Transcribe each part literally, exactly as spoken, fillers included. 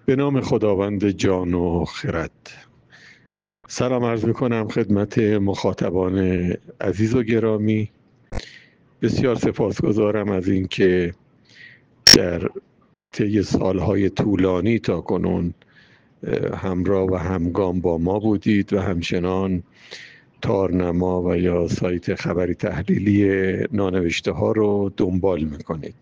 به نام خداوند جان و خرد. سلام عرض میکنم خدمت مخاطبان عزیز و گرامی. بسیار سپاسگزارم از اینکه در طی سالهای طولانی تا کنون همراه و همگام با ما بودید و همچنان تارنما و یا سایت خبری تحلیلی نانوشته ها رو دنبال میکنید.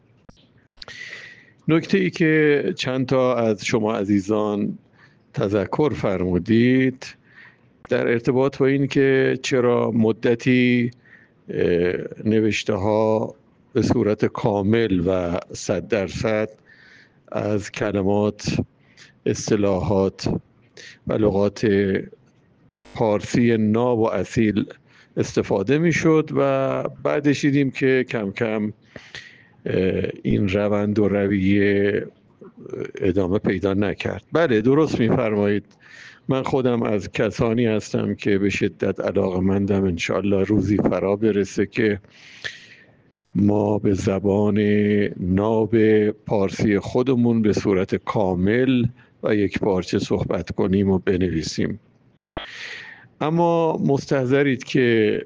نکته ای که چند تا از شما عزیزان تذکر فرمودید در ارتباط با این که چرا مدتی نوشته ها به صورت کامل و صد درصد از کلمات، اصطلاحات و لغات پارسی ناب و اصیل استفاده میشد و بعدش دیدیم که کم کم این روند و رویه ادامه پیدا نکرد. بله درست میفرمایید. من خودم از کسانی هستم که به شدت علاقه‌مندم انشاءالله روزی فرا برسه که ما به زبان ناب پارسی خودمون به صورت کامل و یک پارچه صحبت کنیم و بنویسیم. اما مستحضرید که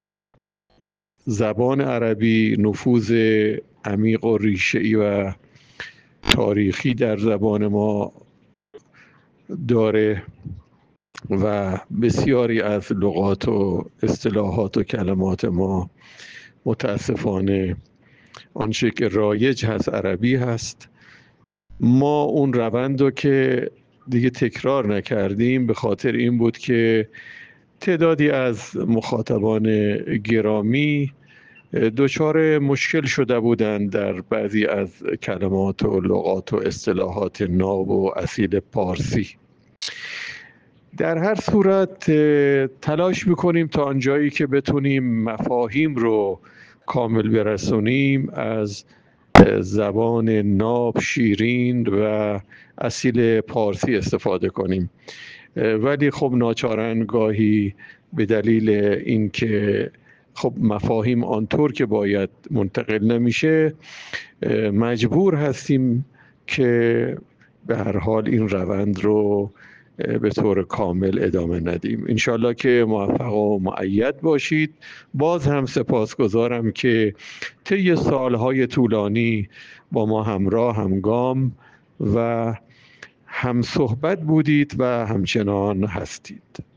زبان عربی نفوذ عمیق و ریشه‌ای و تاریخی در زبان ما داره و بسیاری از لغات و اصطلاحات و کلمات ما متاسفانه آنچه که رایج هست عربی هست. ما اون روند رو که دیگه تکرار نکردیم به خاطر این بود که تعدادی از مخاطبان گرامی دچار مشکل شده بودند در بعضی از کلمات و لغات و اصطلاحات ناب و اصیل پارسی. در هر صورت تلاش میکنیم تا آنجایی که بتونیم مفاهیم رو کامل برسونیم از زبان ناب، شیرین و اصیل پارسی استفاده کنیم، ولی خب ناچارن گاهی به دلیل اینکه خب مفاهیم آنطور که باید منتقل نمیشه مجبور هستیم که به هر حال این روند رو به طور کامل ادامه ندیم. انشالله که موفق و مؤید باشید. باز هم سپاسگزارم که طی سالهای طولانی با ما همراه، همگام و هم صحبت بودید و همچنان هستید.